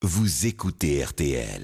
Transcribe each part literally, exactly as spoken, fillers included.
vous écoutez R T L.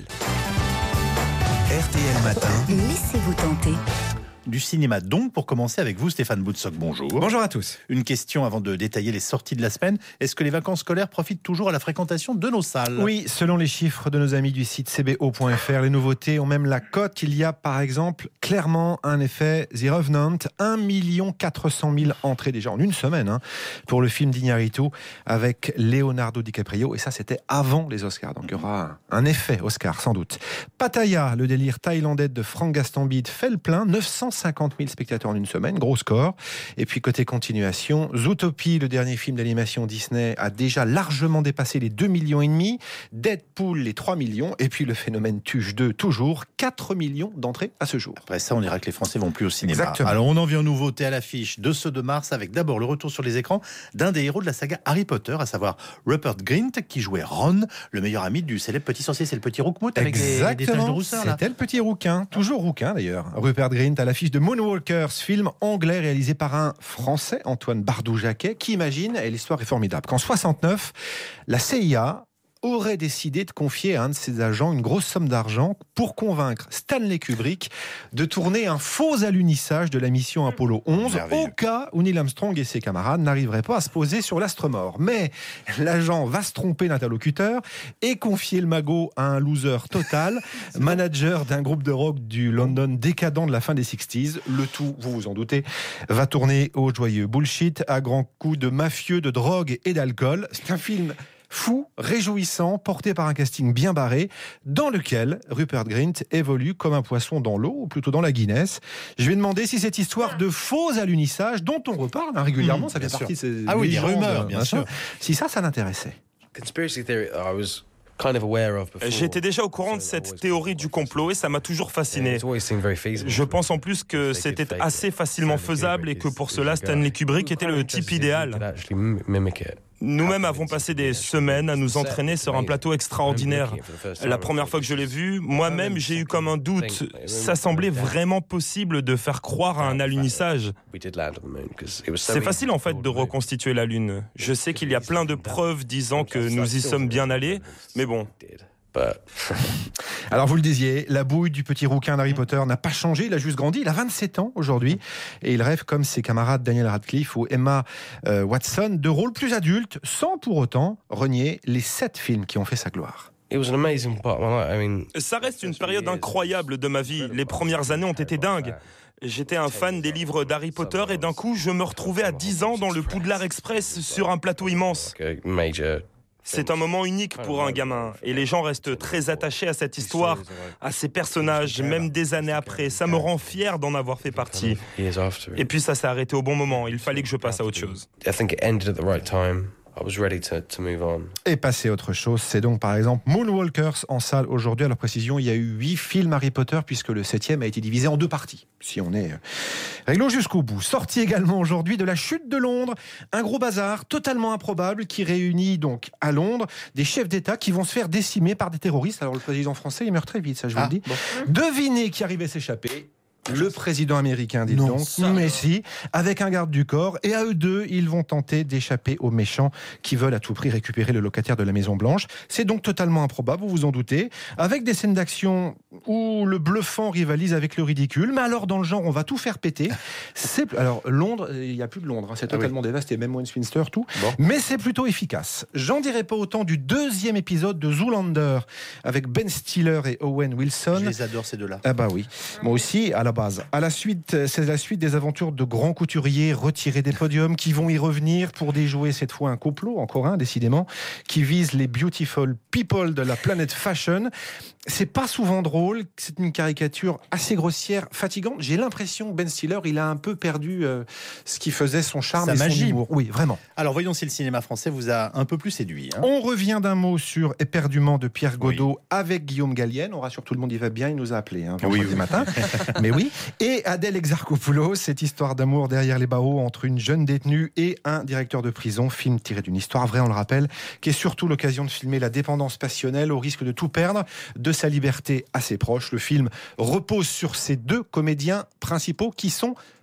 R T L Matin. Laissez-vous tenter. Du cinéma donc, pour commencer avec vous Stéphane Boutsock, bonjour. Bonjour à tous. Une question avant de détailler les sorties de la semaine. Est-ce que les vacances scolaires profitent toujours à la fréquentation de nos salles ? Oui, selon les chiffres de nos amis du site c b o point f r, les nouveautés ont même la cote. Il y a par exemple clairement un effet The Revenant, un million quatre cent mille entrées déjà en une semaine hein, pour le film d'Iñárritu avec Leonardo DiCaprio. Et ça, c'était avant les Oscars. Donc il y aura un, un effet Oscar sans doute. Pattaya, le délire thaïlandais de Franck Gastambide, fait le plein. neuf cent cinquante mille spectateurs en une semaine, gros score. Et puis côté continuation, Zootopie, le dernier film d'animation Disney, a déjà largement dépassé les deux millions et demi. Deadpool, les trois millions. Et puis le phénomène Tuche deux, toujours quatre millions d'entrées à ce jour. Après ça, on dira que les Français vont plus au cinéma. Exactement. Alors on en vient aux nouveautés à l'affiche de ce deux mars avec d'abord le retour sur les écrans d'un des héros de la saga Harry Potter, à savoir Rupert Grint, qui jouait Ron, le meilleur ami du célèbre petit sorcier. C'est le petit Roukmout avec des, des taches de rousseur là. C'était le petit rouquin, toujours rouquin d'ailleurs. Rupert Grint à l'affiche de Moonwalkers, film anglais réalisé par un Français, Antoine Bardou-Jacquet, qui imagine, et l'histoire est formidable, qu'en soixante-neuf, la C I A aurait décidé de confier à un de ses agents une grosse somme d'argent pour convaincre Stanley Kubrick de tourner un faux alunissage de la mission Apollo onze, Merveilleux. au cas où Neil Armstrong et ses camarades n'arriveraient pas à se poser sur l'astre mort. Mais l'agent va se tromper d'interlocuteur et confier le magot à un loser total, manager d'un groupe de rock du London décadent de la fin des sixties. Le tout, vous vous en doutez, va tourner au joyeux bullshit, à grands coups de mafieux, de drogue et d'alcool. C'est un film fou, réjouissant, porté par un casting bien barré, dans lequel Rupert Grint évolue comme un poisson dans l'eau, ou plutôt dans la Guinness. Je vais demander si cette histoire de faux alunissage, dont on reparle hein, régulièrement, Mmh, ça fait bien partie sûr. de ces Ah oui, les légendes, rumeurs, bien machin, sûr. si ça, ça l'intéressait. Conspiracy theory, I was kind of aware of before. J'étais déjà au courant de cette théorie du complot et ça m'a toujours fasciné. It's always seemed very feasible. Je pense en plus que c'était assez facilement faisable et que pour cela Stanley Kubrick était le type idéal. Actually m- mimic it. Nous-mêmes avons passé des semaines à nous entraîner sur un plateau extraordinaire. La première fois que je l'ai vu, moi-même j'ai eu comme un doute. Ça semblait vraiment possible de faire croire à un alunissage. We did land on the moon 'cause it was so C'est easy facile to en fait fool de the moon. reconstituer la Lune. Je sais qu'il y a plein de preuves disant que nous y sommes bien allés, mais bon. Did, but Alors vous le disiez, la bouille du petit rouquin d'Harry Potter n'a pas changé, il a juste grandi, il a vingt-sept ans aujourd'hui et il rêve comme ses camarades Daniel Radcliffe ou Emma euh, Watson de rôles plus adultes sans pour autant renier les sept films qui ont fait sa gloire. it was an amazing part of my life. I mean, Ça reste une période incroyable de ma vie. Les premières années ont été dingues. J'étais un fan des livres d'Harry Potter et d'un coup, je me retrouvais à dix ans dans le Poudlard Express sur un plateau immense. like a major. C'est un moment unique pour un gamin et les gens restent très attachés à cette histoire, à ces personnages, même des années après. Ça me rend fier d'en avoir fait partie. Years after it. Et puis ça s'est arrêté au bon moment. Il fallait que je passe à autre chose. I think it ended at the right time. I was ready to, to move on. Et passer à autre chose, c'est donc par exemple Moonwalkers en salle aujourd'hui. À leur précision, il y a eu huit films Harry Potter puisque le septième a été divisé en deux parties. Si on est... euh, Réglons jusqu'au bout. Sorti également aujourd'hui de La Chute de Londres, un gros bazar totalement improbable qui réunit donc à Londres des chefs d'État qui vont se faire décimer par des terroristes. Alors le président français, il meurt très vite, ça je vous Ah, le dis. Devinez qui arrivait à s'échapper. Le président américain, dites Non, donc, ça, mais si, avec un garde du corps, et à eux deux, ils vont tenter d'échapper aux méchants qui veulent à tout prix récupérer le locataire de la Maison Blanche. C'est donc totalement improbable, vous vous en doutez, avec des scènes d'action où le bluffant rivalise avec le ridicule, mais alors dans le genre, on va tout faire péter. C'est, alors Londres, il n'y a plus de Londres, hein, c'est totalement dévasté, même Westminster, tout, Bon. mais c'est plutôt efficace. J'en dirai pas autant du deuxième épisode de Zoolander, avec Ben Stiller et Owen Wilson. Je les adore ces deux-là. Ah bah oui, moi aussi à la base. À la suite, c'est la suite des aventures de grands couturiers retirés des podiums qui vont y revenir pour déjouer cette fois un complot, encore un décidément, qui vise les beautiful people de la planète fashion. C'est pas souvent drôle, c'est une caricature assez grossière, fatigante. J'ai l'impression que Ben Stiller, il a un peu perdu euh, ce qui faisait son charme Sa et son magie. humour. Oui, vraiment. Alors voyons si le cinéma français vous a un peu plus séduit. hein. On revient d'un mot sur Éperdument de Pierre Godot avec Guillaume Gallienne. On rassure tout le monde, il va bien, il nous a appelés hein, vendredi Oui, oui. matin. Mais oui. Et Adèle Exarchopoulos, cette histoire d'amour derrière les barreaux entre une jeune détenue et un directeur de prison, film tiré d'une histoire vraie, on le rappelle, qui est surtout l'occasion de filmer la dépendance passionnelle au risque de tout perdre, de sa liberté à ses proches. Le film repose sur ces deux comédiens principaux qui sont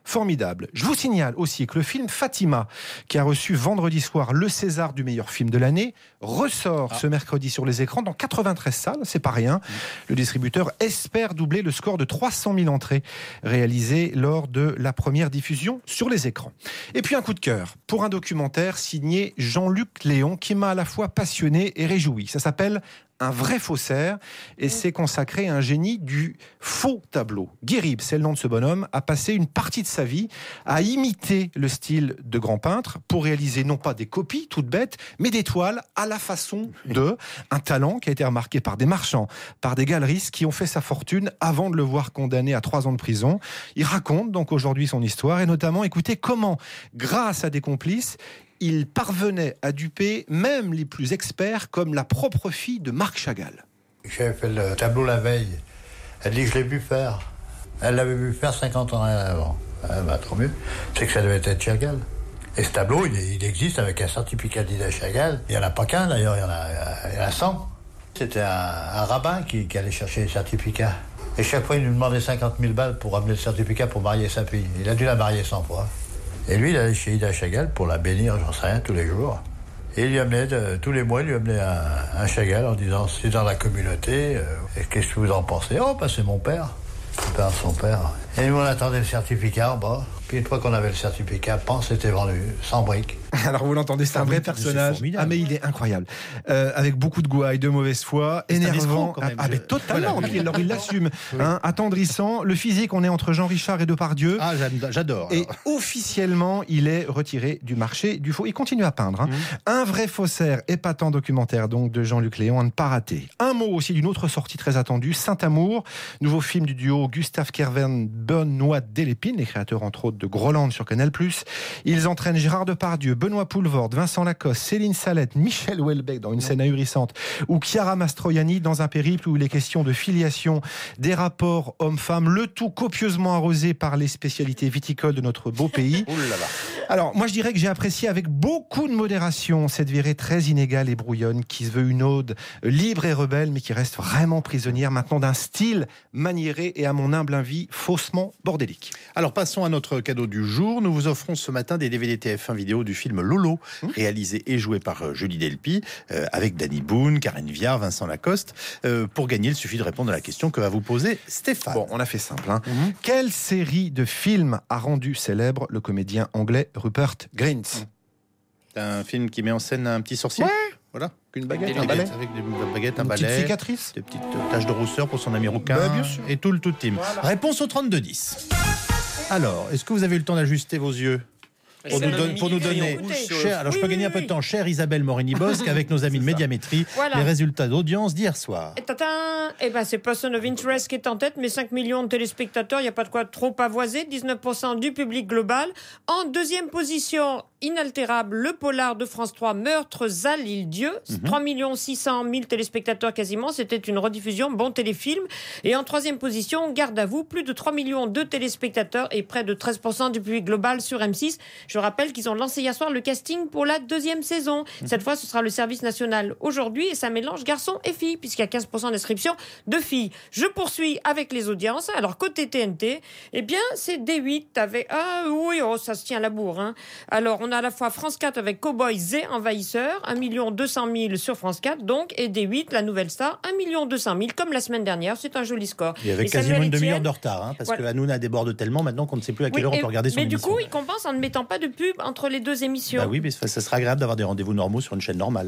formidable. Je vous signale aussi que le film Fatima, qui a reçu vendredi soir le César du meilleur film de l'année, ressort ah. ce mercredi sur les écrans dans quatre-vingt-treize salles, c'est pas rien. Mmh. Le distributeur espère doubler le score de trois cent mille entrées réalisées lors de la première diffusion sur les écrans. Et puis un coup de cœur pour un documentaire signé Jean-Luc Léon qui m'a à la fois passionné et réjoui. Ça s'appelle Un vrai faussaire et c'est consacré à un génie du faux tableau. Guy Ribes, c'est le nom de ce bonhomme, a passé une partie de sa vie à imiter le style de grands peintres pour réaliser non pas des copies toutes bêtes, mais des toiles à la façon de un talent qui a été remarqué par des marchands, par des galeristes qui ont fait sa fortune avant de le voir condamné à trois ans de prison. Il raconte donc aujourd'hui son histoire et notamment, écoutez, comment, grâce à des complices, il parvenait à duper même les plus experts comme la propre fille de Marc Chagall. J'avais fait le tableau la veille. Elle dit que je l'ai vu faire. Elle l'avait vu faire cinquante ans avant. Ah bah, trop mieux. C'est que ça devait être Chagall. Et ce tableau, il, il existe avec un certificat d'Ida Chagall. Il n'y en a pas qu'un d'ailleurs, il y en a, il y en a cent. C'était un, un rabbin qui, qui allait chercher les certificats. Et chaque fois, il nous demandait cinquante mille balles pour ramener le certificat pour marier sa fille. Il a dû la marier cent fois. Et lui, il allait chez Ida Chagall pour la bénir, j'en sais rien, tous les jours. Et il lui amenait, de, tous les mois, il lui amenait un, un Chagall en disant, c'est dans la communauté, euh, et qu'est-ce que vous en pensez? Oh, bah, c'est mon père. Son père, son père. Et nous, on attendait le certificat en bas. Puis une fois qu'on avait le certificat, pan, c'était vendu, sans briques. Alors vous l'entendez, c'est un vrai personnage. Ah mais il est incroyable, euh, avec beaucoup de gouaille, de mauvaise foi, c'est énervant. Quand même, ah, mais totalement. Voilà. Alors il l'assume, oui. hein, attendrissant. Le physique, on est entre Jean Richard et Depardieu. Ah j'adore. Et officiellement, il est retiré du marché du faux. Il continue à peindre. Hein. Mmh. Un vrai faussaire, épatant documentaire donc de Jean-Luc Léon, à ne pas rater. Un mot aussi d'une autre sortie très attendue, Saint-Amour, nouveau film du duo Gustave Kervern, Benoît Delépine, les créateurs entre autres de Groland sur Canal plus. Ils entraînent Gérard Depardieu, Benoît Poulvorde, Vincent Lacoste, Céline Salette, Michel Houellebecq dans une scène ahurissante, ou Chiara Mastroianni dans un périple où il est question de filiation, des rapports hommes-femmes, le tout copieusement arrosé par les spécialités viticoles de notre beau pays. Alors, moi je dirais que j'ai apprécié avec beaucoup de modération cette virée très inégale et brouillonne qui se veut une ode libre et rebelle, mais qui reste vraiment prisonnière maintenant d'un style maniéré et à mon humble avis faussement bordélique. Alors passons à notre cadeau du jour. Nous vous offrons ce matin des D V D T F un vidéo du film Lolo, mmh. réalisé et joué par euh, Julie Delpy, euh, avec Danny Boone, Karen Viard, Vincent Lacoste. Euh, pour gagner, il suffit de répondre à la question que va vous poser Stéphane. Bon, on a fait simple. Hein. Mmh. Quelle série de films a rendu célèbre le comédien anglais Rupert Grint? C'est un film qui met en scène un petit sorcier. Ouais. Voilà, une baguette, un balai. Avec des baguettes, un une balai, petite cicatrice, des petites taches de rousseur pour son ami rouquin, bah, bien sûr. Et tout le tout team. Voilà. Réponse au trente-deux dix. Alors, est-ce que vous avez eu le temps d'ajuster vos yeux pour nous, don- pour nous donner, cher, alors oui, je peux oui, gagner oui, un peu de temps, chère Isabelle Morini-Bosque, avec nos amis de Médiamétrie, voilà. Les résultats d'audience d'hier soir. Et eh ben, c'est Person of Interest qui est en tête, mais cinq millions de téléspectateurs, il n'y a pas de quoi trop pavoiser, dix-neuf pour cent du public global. En deuxième position, inaltérable, le polar de France trois, Meurtres à l'île-Dieu, mm-hmm. trois millions six cent mille téléspectateurs quasiment, c'était une rediffusion, bon téléfilm. Et en troisième position, Garde à vous, plus de trois millions de téléspectateurs et près de treize pour cent du public global sur M six. Je rappelle qu'ils ont lancé hier soir le casting pour la deuxième saison. Mmh. Cette fois, ce sera le service national aujourd'hui et ça mélange garçons et filles puisqu'il y a quinze pour cent d'inscriptions de filles. Je poursuis avec les audiences. Alors, côté T N T, eh bien, c'est D huit avec... Ah oui, oh, ça se tient à la bourre. Hein. Alors, on a à la fois France quatre avec Cowboys et Envahisseurs, un million deux cent mille sur France quatre, donc, et D huit, la nouvelle star, un million deux cent mille, comme la semaine dernière. C'est un joli score. Et avec et quasiment une demi-heure de retard, hein, parce voilà. que Hanouna déborde tellement maintenant qu'on ne sait plus à quelle oui, heure on peut regarder son mais émission. Mais du coup, il compense en ne mettant pas de pub entre les deux émissions. Bah oui, mais ça sera agréable d'avoir des rendez-vous normaux sur une chaîne normale.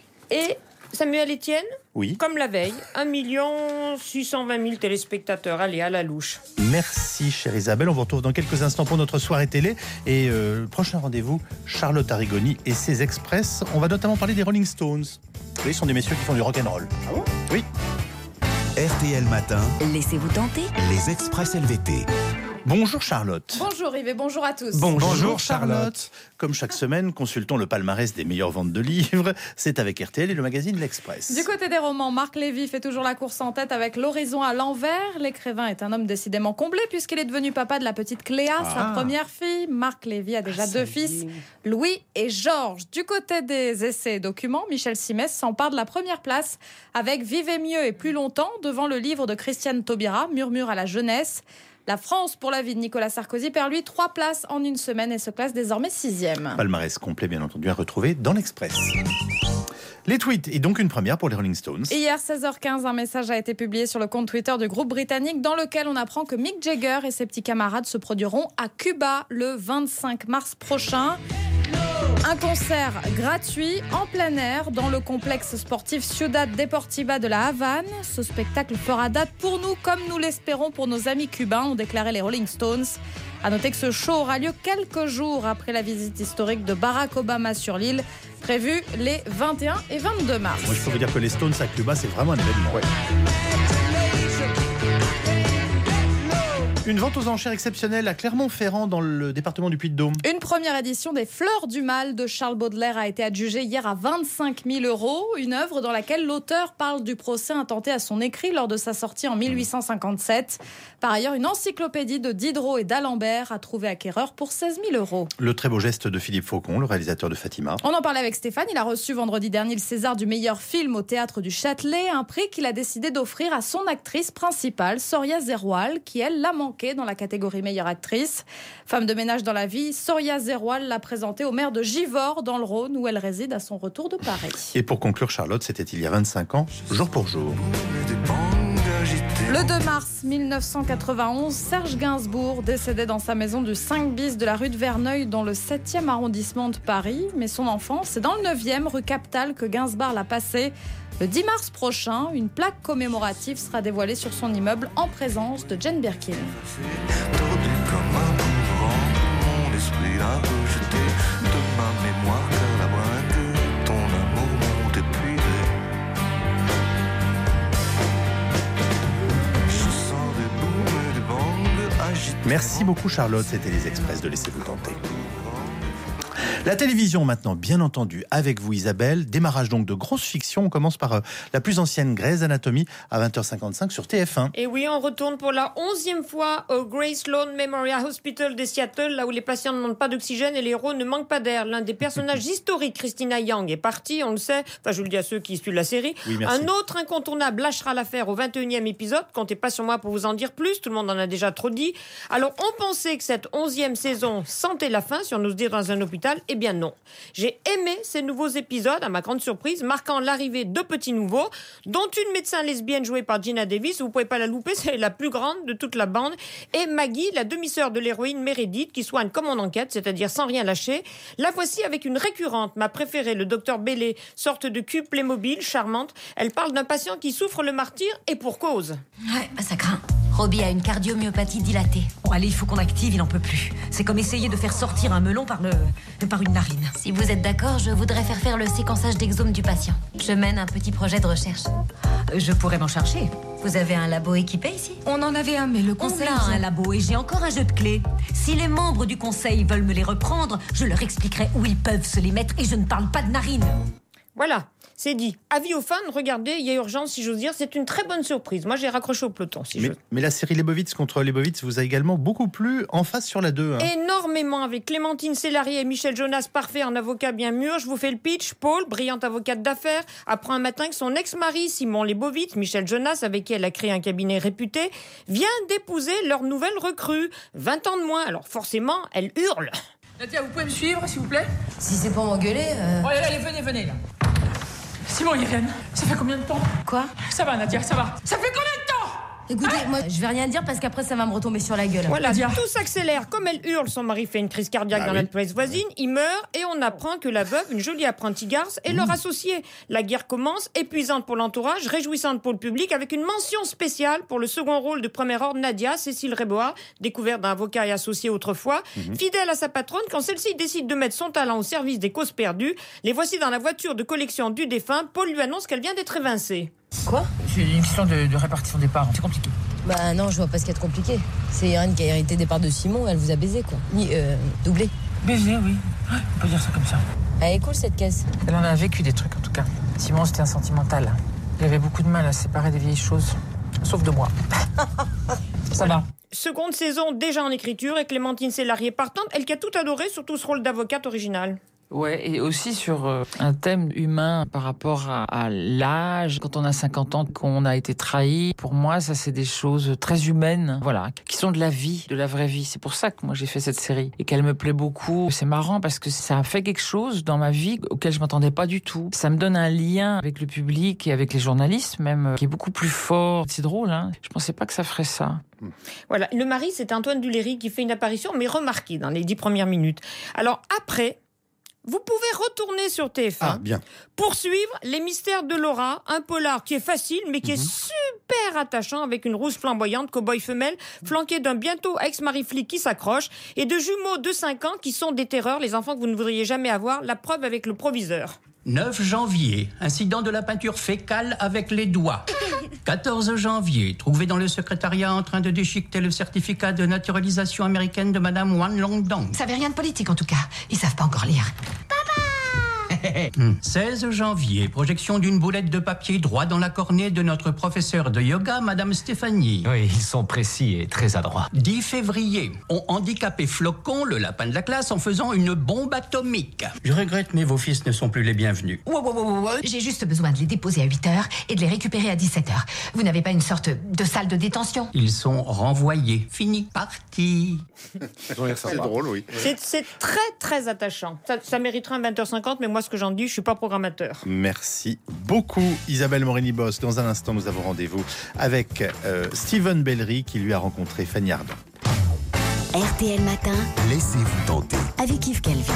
Et Samuel Etienne, oui. comme la veille, un million six cent vingt mille téléspectateurs. Allez, à la louche. Merci, chère Isabelle. On vous retrouve dans quelques instants pour notre soirée télé. Et euh, prochain rendez-vous, Charlotte Arrigoni et ses Express. On va notamment parler des Rolling Stones. Oui, ce sont des messieurs qui font du rock'n'roll. Ah bon ? Oui. R T L Matin. Laissez-vous tenter. Les Express L V T. Bonjour Charlotte. Bonjour Yves et bonjour à tous. Bonjour, bonjour Charlotte. Comme chaque semaine, consultons le palmarès des meilleures ventes de livres. C'est avec R T L et le magazine L'Express. Du côté des romans, Marc Lévy fait toujours la course en tête avec L'Horizon à l'envers. L'écrivain est un homme décidément comblé puisqu'il est devenu papa de la petite Cléa, ah. sa première fille. Marc Lévy a déjà ah, deux fils, Louis et Georges. Du côté des essais et documents, Michel Simès s'empare de la première place avec Vivez mieux et plus longtemps devant le livre de Christiane Taubira, Murmure à la jeunesse. La France, pour la vie de Nicolas Sarkozy, perd lui trois places en une semaine et se classe désormais sixième. Palmarès complet, bien entendu, à retrouver dans l'Express. Les tweets, et donc une première pour les Rolling Stones. Hier, seize heures quinze, un message a été publié sur le compte Twitter du groupe britannique dans lequel on apprend que Mick Jagger et ses petits camarades se produiront à Cuba le vingt-cinq mars prochain. Un concert gratuit en plein air dans le complexe sportif Ciudad Deportiva de la Havane. Ce spectacle fera date pour nous comme nous l'espérons pour nos amis cubains, ont déclaré les Rolling Stones. À noter que ce show aura lieu quelques jours après la visite historique de Barack Obama sur l'île, prévue les vingt et un et vingt-deux mars. Moi, je peux vous dire que les Stones à Cuba, c'est vraiment un événement. Ouais. Une vente aux enchères exceptionnelle à Clermont-Ferrand dans le département du Puy-de-Dôme. Une première édition des Fleurs du Mal de Charles Baudelaire a été adjugée hier à vingt-cinq mille euros. Une œuvre dans laquelle l'auteur parle du procès intenté à son écrit lors de sa sortie en mille huit cent cinquante-sept. Par ailleurs, une encyclopédie de Diderot et d'Alembert a trouvé acquéreur pour seize mille euros. Le très beau geste de Philippe Faucon, le réalisateur de Fatima. On en parlait avec Stéphane. Il a reçu vendredi dernier le César du meilleur film au Théâtre du Châtelet, un prix qu'il a décidé d'offrir à son actrice principale, Soria Zerwal, qui elle l'a manqué dans la catégorie meilleure actrice. Femme de ménage dans la vie, Soria Zerwal l'a présentée au maire de Givors dans le Rhône où elle réside à son retour de Paris. Et pour conclure, Charlotte, c'était il y a vingt-cinq ans, jour pour jour. Le deux mars mille neuf cent quatre-vingt-onze, Serge Gainsbourg décédait dans sa maison du cinq bis de la rue de Verneuil dans le septième arrondissement de Paris. Mais son enfance, c'est dans le neuvième rue Captal que Gainsbourg l'a passé. Le dix mars prochain, une plaque commémorative sera dévoilée sur son immeuble en présence de Jane Birkin. Merci beaucoup Charlotte, c'était les Express de Laissez-vous tenter. La télévision maintenant, bien entendu, avec vous Isabelle. Démarrage donc de grosses fictions. On commence par euh, la plus ancienne, Grey's Anatomy, à vingt heures cinquante-cinq sur T F un. Et oui, on retourne pour la onzième fois au Grace Sloan Memorial Hospital de Seattle, là où les patients ne demandent pas d'oxygène et les héros ne manquent pas d'air. L'un des personnages historiques, Christina Yang, est parti, on le sait. Enfin, je vous le dis à ceux qui suivent la série. Oui, merci. Un autre incontournable lâchera l'affaire au vingt et unième épisode. Comptez pas sur moi pour vous en dire plus, tout le monde en a déjà trop dit. Alors, on pensait que cette onzième saison sentait la fin, si on ose dire, dans un hôpital. Eh bien non. J'ai aimé ces nouveaux épisodes, à ma grande surprise, marquant l'arrivée de petits nouveaux, dont une médecin lesbienne jouée par Gina Davis. Vous pouvez pas la louper, c'est la plus grande de toute la bande. Et Maggie, la demi-sœur de l'héroïne Meredith, qui soigne comme en enquête, c'est-à-dire sans rien lâcher. La voici avec une récurrente, ma préférée, le docteur Bailey, sorte de cube Playmobil, charmante. Elle parle d'un patient qui souffre le martyre et pour cause. Ouais, bah ça craint. Robbie a une cardiomyopathie dilatée. Bon, allez, il faut qu'on active, il n'en peut plus. C'est comme essayer de faire sortir un melon par, le... par une narine. Si vous êtes d'accord, je voudrais faire faire le séquençage d'exome du patient. Je mène un petit projet de recherche. Je pourrais m'en charger. Vous avez un labo équipé ici? On en avait un, mais le conseil... On a un labo et j'ai encore un jeu de clés. Si les membres du conseil veulent me les reprendre, je leur expliquerai où ils peuvent se les mettre et je ne parle pas de narine. Voilà, c'est dit. Avis aux fans, regardez, il y a urgence, si j'ose dire. C'est une très bonne surprise. Moi, j'ai raccroché au peloton, si mais, je... mais la série Lebowitz contre Lebowitz vous a également beaucoup plu en face sur la deux. Hein. Énormément, avec Clémentine Célarier et Michel Jonas, parfait en avocat bien mûr. Je vous fais le pitch. Paul, brillante avocate d'affaires, apprend un matin que son ex-mari, Simon Lebowitz, Michel Jonas, avec qui elle a créé un cabinet réputé, vient d'épouser leur nouvelle recrue. vingt ans de moins. Alors forcément, elle hurle. Nadia, vous pouvez me suivre, s'il vous plaît? Si c'est pour m'engueuler... Euh... Oh, allez, allez, venez, venez, là. Simon, ils viennent. Ça fait combien de temps? Quoi? Ça va, Nadia, ça va. Ça fait combien de temps? Écoutez, moi, je vais rien dire parce qu'après, ça va me retomber sur la gueule. Voilà, tout s'accélère. Comme elle hurle, son mari fait une crise cardiaque bah dans oui. la pièce voisine, il meurt et on apprend que la veuve, une jolie apprentie garce, est mmh. leur associée. La guerre commence, épuisante pour l'entourage, réjouissante pour le public, avec une mention spéciale pour le second rôle de premier ordre, Nadia, Cécile Rébois, découverte d'un avocat et associé autrefois. Mmh. Fidèle à sa patronne, quand celle-ci décide de mettre son talent au service des causes perdues, les voici dans la voiture de collection du défunt. Paul lui annonce qu'elle vient d'être évincée. Quoi? C'est une question de, de répartition des parts, c'est compliqué. Bah non, je vois pas ce qu'il y a de compliqué. C'est Irène qui a hérité des parts de Simon, elle vous a baisé quoi. Ni, euh, doublé. Baisé, oui. On peut dire ça comme ça. Elle est cool cette caisse. Elle en a vécu des trucs en tout cas. Simon c'était un sentimental. Il avait beaucoup de mal à se séparer des vieilles choses. Sauf de moi. Ça va. Seconde saison déjà en écriture et Clémentine Célarier partante, elle qui a tout adoré, surtout ce rôle d'avocate original. Ouais, et aussi sur euh, un thème humain par rapport à, à l'âge. Quand on a cinquante ans, qu'on a été trahi, pour moi, ça c'est des choses très humaines, voilà, qui sont de la vie, de la vraie vie. C'est pour ça que moi j'ai fait cette série et qu'elle me plaît beaucoup. C'est marrant parce que ça a fait quelque chose dans ma vie auquel je m'attendais pas du tout. Ça me donne un lien avec le public et avec les journalistes même, qui est beaucoup plus fort. C'est drôle, hein. Je pensais pas que ça ferait ça. Voilà, le mari, c'est Antoine Duléry qui fait une apparition, mais remarquée dans les dix premières minutes. Alors après, vous pouvez retourner sur T F un ah, bien. pour suivre Les Mystères de Laura, un polar qui est facile, mais qui mmh. est super attachant, avec une rousse flamboyante, cow-boy femelle, flanquée d'un bientôt ex-mari flic qui s'accroche, et de jumeaux de cinq ans qui sont des terreurs, les enfants que vous ne voudriez jamais avoir, la preuve avec le proviseur. neuf janvier, incident de la peinture fécale avec les doigts. quatorze janvier, trouvé dans le secrétariat en train de déchiqueter le certificat de naturalisation américaine de Madame Wan Longdong. Ça avait rien de politique en tout cas. Ils savent pas encore lire. seize janvier, projection d'une boulette de papier droit dans la cornée de notre professeur de yoga, Madame Stéphanie. Oui, ils sont précis et très adroits. dix février, on handicapé Flocon, le lapin de la classe, en faisant une bombe atomique. Je regrette, mais vos fils ne sont plus les bienvenus. Ouais, ouais, ouais, ouais. J'ai juste besoin de les déposer à huit heures et de les récupérer à dix-sept heures. Vous n'avez pas une sorte de salle de détention? Ils sont renvoyés. Fini, parti. C'est drôle, oui. C'est, c'est très, très attachant. Ça, ça mériterait un vingt heures cinquante, mais moi, ce que j'en dis, je suis pas programmateur. Merci beaucoup Isabelle Morini-Bosse. Dans un instant, nous avons rendez-vous avec euh, Steven Bellery qui lui a rencontré Fanny Ardant. R T L Matin, laissez-vous tenter avec Yves Calvi.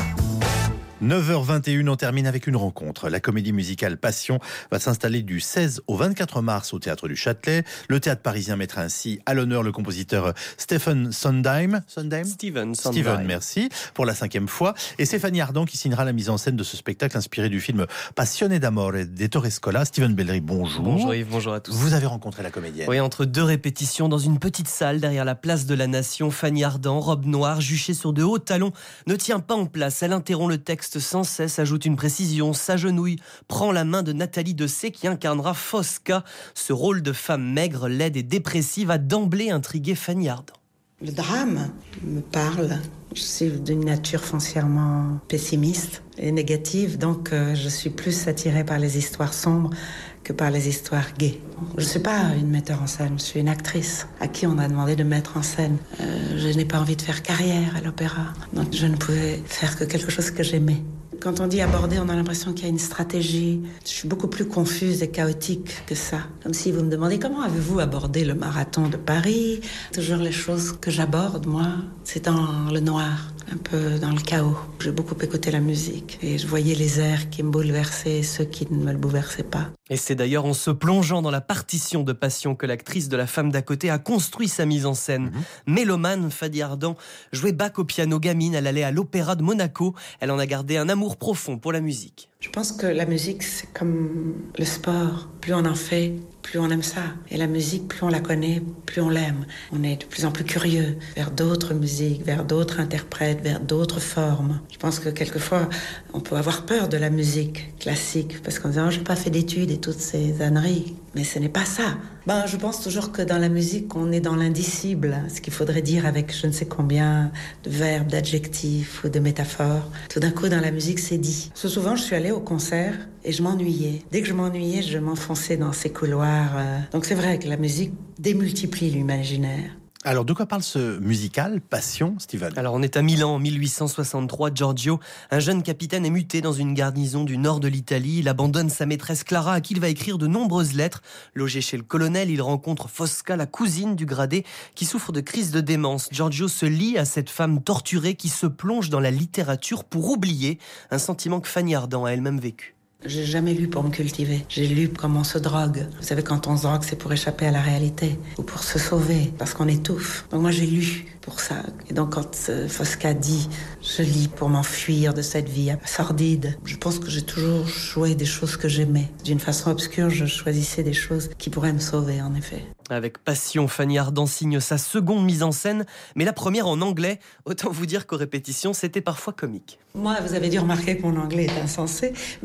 neuf heures vingt et une, on termine avec une rencontre. La comédie musicale Passion va s'installer du seize au vingt-quatre mars au Théâtre du Châtelet. Le théâtre parisien mettra ainsi à l'honneur le compositeur Stephen Sondheim. Sondheim Steven Sondheim. Steven, merci, pour la cinquième fois. Et c'est Fanny Ardant qui signera la mise en scène de ce spectacle inspiré du film Passione d'amore d'Ettore Scola. Steven Bellery, bonjour. Bonjour Yves, bonjour à tous. Vous avez rencontré la comédienne. Oui, entre deux répétitions, dans une petite salle derrière la place de la Nation, Fanny Ardant, robe noire, juchée sur de hauts talons, ne tient pas en place. Elle interrompt le texte sans cesse, ajoute une précision, s'agenouille, prend la main de Nathalie Dessay qui incarnera Fosca. Ce rôle de femme maigre, laide et dépressive a d'emblée intrigué Fanny Ardant. Le drame me parle. Je suis d'une nature foncièrement pessimiste et négative, donc euh, je suis plus attirée par les histoires sombres que par les histoires gaies. Je ne suis pas une metteur en scène, je suis une actrice à qui on a demandé de mettre en scène. Euh, je n'ai pas envie de faire carrière à l'opéra, donc je ne pouvais faire que quelque chose que j'aimais. Quand on dit aborder, on a l'impression qu'il y a une stratégie. Je suis beaucoup plus confuse et chaotique que ça. Comme si vous me demandez comment avez-vous abordé le marathon de Paris. Toujours les choses que j'aborde, moi, c'est dans le noir, un peu dans le chaos. J'ai beaucoup écouté la musique et je voyais les airs qui me bouleversaient et ceux qui ne me le bouleversaient pas. Et c'est d'ailleurs en se plongeant dans la partition de Passion que l'actrice de La Femme d'à côté a construit sa mise en scène. Mmh. Mélomane, Fanny Ardant jouait Bach au piano gamine, elle allait à l'Opéra de Monaco, elle en a gardé un amour profond pour la musique. Je pense que la musique, c'est comme le sport. Plus on en fait, plus on aime ça. Et la musique, plus on la connaît, plus on l'aime. On est de plus en plus curieux vers d'autres musiques, vers d'autres interprètes, vers d'autres formes. Je pense que quelquefois, on peut avoir peur de la musique classique, parce qu'on dit oh, « j'ai pas fait d'études et toutes ces âneries ». Mais ce n'est pas ça. Ben, je pense toujours que dans la musique, on est dans l'indicible, ce qu'il faudrait dire avec je ne sais combien de verbes, d'adjectifs ou de métaphores. Tout d'un coup, dans la musique, c'est dit. Parce que souvent, je suis allée au concert et je m'ennuyais. Dès que je m'ennuyais, je m'enfonçais dans ces couloirs. Donc c'est vrai que la musique démultiplie l'imaginaire. Alors, de quoi parle ce musical, Passion, Steven ? Alors, on est à Milan en mille huit cent soixante-trois. Giorgio, un jeune capitaine, est muté dans une garnison du nord de l'Italie. Il abandonne sa maîtresse Clara, à qui il va écrire de nombreuses lettres. Logé chez le colonel, il rencontre Fosca, la cousine du gradé, qui souffre de crise de démence. Giorgio se lie à cette femme torturée qui se plonge dans la littérature pour oublier un sentiment que Fanny Ardant a elle-même vécu. J'ai jamais lu pour me cultiver. J'ai lu comme on se drogue. Vous savez, quand on se drogue, c'est pour échapper à la réalité ou pour se sauver, parce qu'on étouffe. Donc moi, j'ai lu pour ça. Et donc quand euh, Fosca dit « je lis pour m'enfuir de cette vie sordide », je pense que j'ai toujours joué des choses que j'aimais. D'une façon obscure, je choisissais des choses qui pourraient me sauver, en effet. Avec Passion, Fanny Ardant signe sa seconde mise en scène, mais la première en anglais. Autant vous dire qu'aux répétitions, c'était parfois comique. Moi, vous avez dû remarquer que mon anglais est insensé, mais que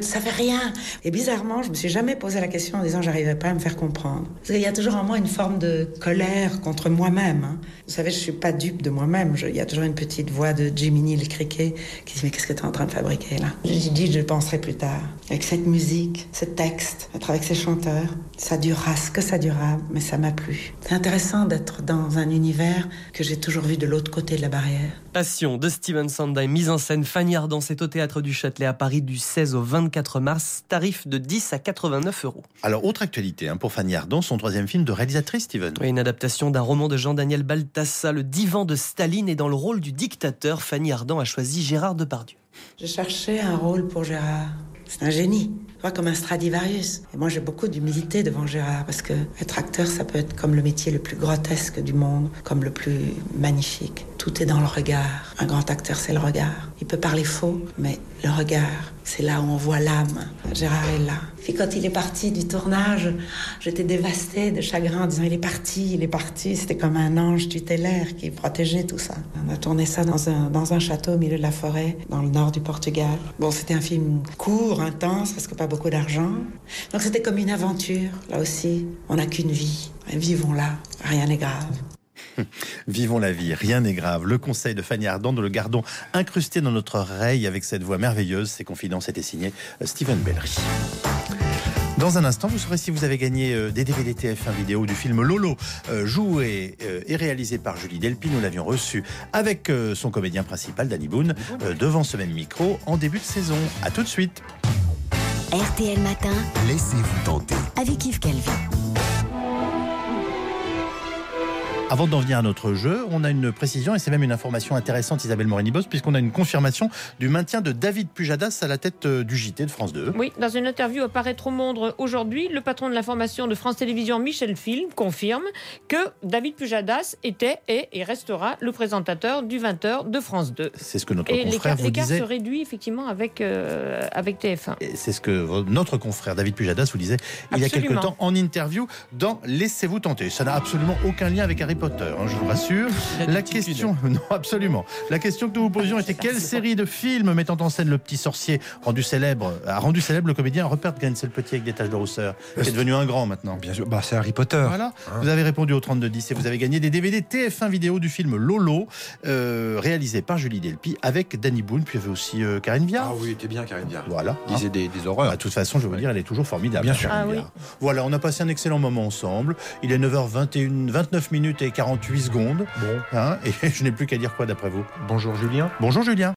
savais rien. Et bizarrement, je me suis jamais posé la question en disant j'arrivais pas à me faire comprendre. Parce qu'il y a toujours en moi une forme de colère contre moi-même. Hein. Vous savez, je suis pas dupe de moi-même. Je, il y a toujours une petite voix de Jiminy le criquet qui dit mais qu'est-ce que tu es en train de fabriquer là? J'ai dit je penserai plus tard. Avec cette musique, ce texte, être avec ces chanteurs, ça durera ce que ça durera, mais ça m'a plu. C'est intéressant d'être dans un univers que j'ai toujours vu de l'autre côté de la barrière. Passion de Stephen Sondheim, mise en scène Fanny Ardant, c'est au Théâtre du Châtelet à Paris du seize au vingt-quatre mars, tarif de dix à quatre-vingt-neuf euros. Alors, autre actualité hein, pour Fanny Ardant, son troisième film de réalisatrice, Steven. Oui, une adaptation d'un roman de Jean-Daniel Balthassa, Le divan de Staline, et dans le rôle du dictateur, Fanny Ardant a choisi Gérard Depardieu. J'ai cherché un rôle pour Gérard. C'est un génie, tu vois, comme un Stradivarius. Et moi, j'ai beaucoup d'humilité devant Gérard, parce que être acteur, ça peut être comme le métier le plus grotesque du monde, comme le plus magnifique. Tout est dans le regard. Un grand acteur, c'est le regard. Il peut parler faux, mais le regard, c'est là où on voit l'âme. Gérard est là. Puis quand il est parti du tournage, j'étais dévastée de chagrin en disant il est parti, il est parti. C'était comme un ange tutélaire qui protégeait tout ça. On a tourné ça dans un, dans un château au milieu de la forêt, dans le nord du Portugal. Bon, c'était un film court, intense, parce que pas beaucoup d'argent. Donc c'était comme une aventure, là aussi. On n'a qu'une vie. Vivons-la, rien n'est grave. Vivons la vie, rien n'est grave. Le conseil de Fanny Ardant, nous le gardons incrusté dans notre oreille avec cette voix merveilleuse. Ces confidences étaient signées Steven Bellery. Dans un instant, vous saurez si vous avez gagné des D V D T F un vidéo du film Lolo, euh, joué euh, et réalisé par Julie Delpy. Nous l'avions reçu avec euh, son comédien principal, Danny Boone, euh, devant ce même micro en début de saison. A tout de suite. R T L Matin, laissez-vous tenter avec Yves Calvi. Avant d'en venir à notre jeu, on a une précision et c'est même une information intéressante, Isabelle Morini-Bos, puisqu'on a une confirmation du maintien de David Pujadas à la tête du J T de France deux. Oui, dans une interview à paraître au Monde aujourd'hui, le patron de l'information de France Télévisions, Michel Film, confirme que David Pujadas était et, et restera le présentateur du vingt heures de France deux. C'est ce que notre et confrère vous l'écart disait. se réduit effectivement avec, euh, avec T F un. Et c'est ce que notre confrère David Pujadas vous disait il y a quelque temps en interview dans Laissez-vous tenter. Ça n'a absolument aucun lien avec Harry Potter, hein, je vous rassure. La question, non, absolument. La question que nous vous posions était quelle série de films mettant en scène le petit sorcier rendu célèbre, a rendu célèbre le comédien Rupert Grint, c'est le petit avec des taches de rousseur, qui est devenu un grand maintenant. Bien sûr, bah, c'est Harry Potter. Voilà. Hein. Vous avez répondu au trente-deux dix et vous avez gagné des D V D T F un vidéo du film Lolo, euh, réalisé par Julie Delpy avec Danny Boone, puis il y avait aussi euh, Karine Viard. Ah oui, t'es bien Karine Viard. Voilà. Il disait hein. des, des horreurs. Bah, de toute façon, je veux dire, elle est toujours formidable. Bien sûr. Ah, oui. Voilà, on a passé un excellent moment ensemble. Il est neuf heures vingt et une, vingt-neuf minutes et quarante-huit secondes. Bon. Hein, et je n'ai plus qu'à dire quoi d'après vous. Bonjour Julien. Bonjour Julien.